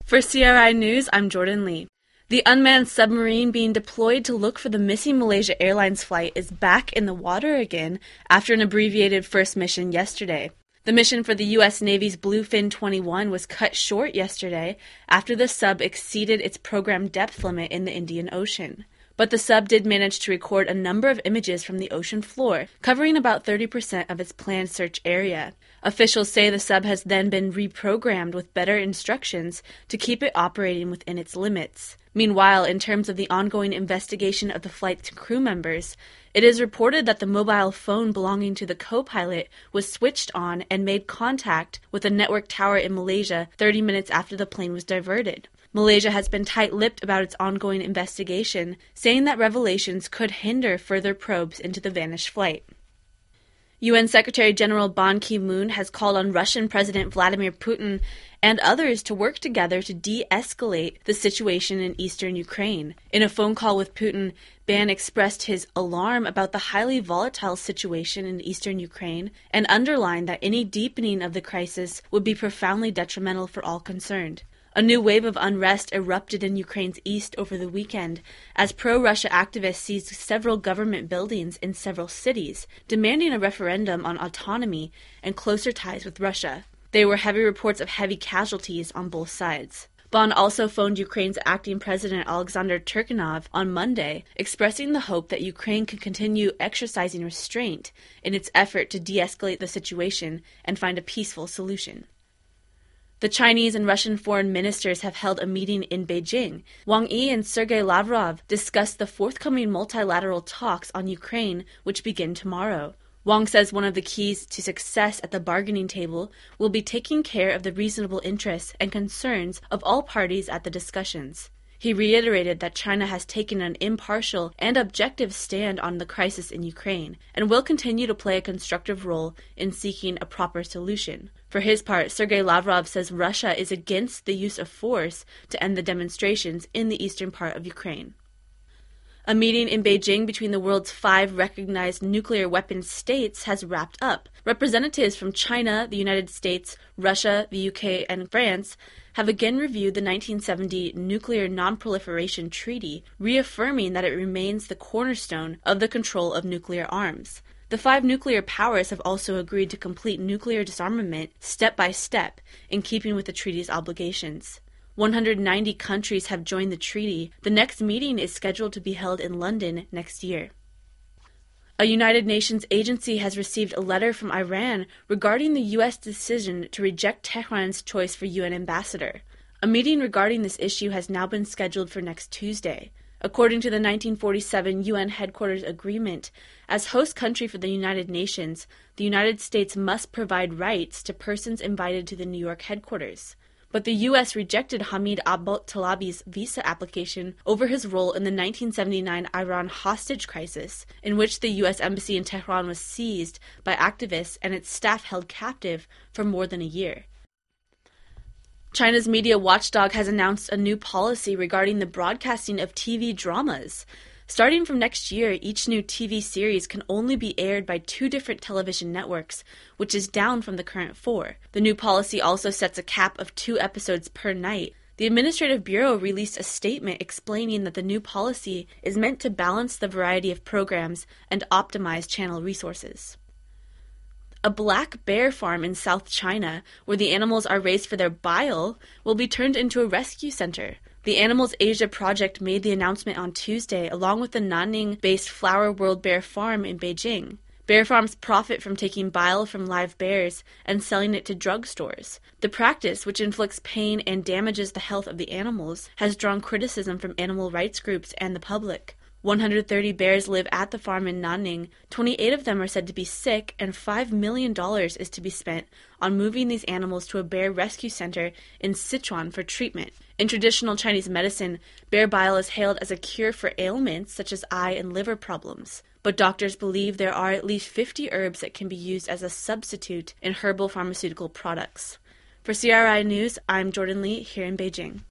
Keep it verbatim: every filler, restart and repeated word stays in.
For C R I News, I'm Jordan Lee. The unmanned submarine being deployed to look for the missing Malaysia Airlines flight is back in the water again after an abbreviated first mission yesterday. The mission for the U S Navy's Bluefin twenty-one was cut short yesterday after the sub exceeded its program depth limit in the Indian Ocean. But the sub did manage to record a number of images from the ocean floor, covering about thirty percent of its planned search area. Officials say the sub has then been reprogrammed with better instructions to keep it operating within its limits. Meanwhile, in terms of the ongoing investigation of the flight's crew members, it is reported that the mobile phone belonging to the co-pilot was switched on and made contact with a network tower in Malaysia thirty minutes after the plane was diverted. Malaysia has been tight-lipped about its ongoing investigation, saying that revelations could hinder further probes into the vanished flight. U N Secretary-General Ban Ki-moon has called on Russian President Vladimir Putin and others to work together to de-escalate the situation in eastern Ukraine. In a phone call with Putin, Ban expressed his alarm about the highly volatile situation in eastern Ukraine and underlined that any deepening of the crisis would be profoundly detrimental for all concerned. A new wave of unrest erupted in Ukraine's east over the weekend as pro-Russia activists seized several government buildings in several cities, demanding a referendum on autonomy and closer ties with Russia. There were heavy reports of heavy casualties on both sides. Ban also phoned Ukraine's acting president Alexander Turchinov on Monday, expressing the hope that Ukraine can continue exercising restraint in its effort to de-escalate the situation and find a peaceful solution. The Chinese and Russian foreign ministers have held a meeting in Beijing. Wang Yi and Sergei Lavrov discussed the forthcoming multilateral talks on Ukraine, which begin tomorrow. Wang says one of the keys to success at the bargaining table will be taking care of the reasonable interests and concerns of all parties at the discussions. He reiterated that China has taken an impartial and objective stand on the crisis in Ukraine and will continue to play a constructive role in seeking a proper solution. For his part, Sergei Lavrov says Russia is against the use of force to end the demonstrations in the eastern part of Ukraine. A meeting in Beijing between the world's five recognized nuclear weapons states has wrapped up. Representatives from China, the United States, Russia, the U K, and France have again reviewed the nineteen seventy Nuclear Non-Proliferation Treaty, reaffirming that it remains the cornerstone of the control of nuclear arms. The five nuclear powers have also agreed to complete nuclear disarmament step by step, in keeping with the treaty's obligations. one hundred ninety countries have joined the treaty. The next meeting is scheduled to be held in London next year. A United Nations agency has received a letter from Iran regarding the U S decision to reject Tehran's choice for U N ambassador. A meeting regarding this issue has now been scheduled for next Tuesday. According to the nineteen forty-seven U N Headquarters Agreement, as host country for the United Nations, the United States must provide rights to persons invited to the New York headquarters. But the U S rejected Hamid Abu-Tlabi's visa application over his role in the nineteen seventy-nine Iran hostage crisis, in which the U S embassy in Tehran was seized by activists and its staff held captive for more than a year. China's media watchdog has announced a new policy regarding the broadcasting of T V dramas. Starting from next year, each new T V series can only be aired by two different television networks, which is down from the current four. The new policy also sets a cap of two episodes per night. The Administrative Bureau released a statement explaining that the new policy is meant to balance the variety of programs and optimize channel resources. A black bear farm in South China, where the animals are raised for their bile, will be turned into a rescue center. The Animals Asia Project made the announcement on Tuesday, along with the Nanning-based Flower World Bear Farm in Beijing. Bear farms profit from taking bile from live bears and selling it to drugstores. The practice, which inflicts pain and damages the health of the animals, has drawn criticism from animal rights groups and the public. one hundred thirty bears live at the farm in Nanning. twenty-eight of them are said to be sick, and five million dollars is to be spent on moving these animals to a bear rescue center in Sichuan for treatment. In traditional Chinese medicine, bear bile is hailed as a cure for ailments such as eye and liver problems. But doctors believe there are at least fifty herbs that can be used as a substitute in herbal pharmaceutical products. For C R I News, I'm Jordan Lee here in Beijing.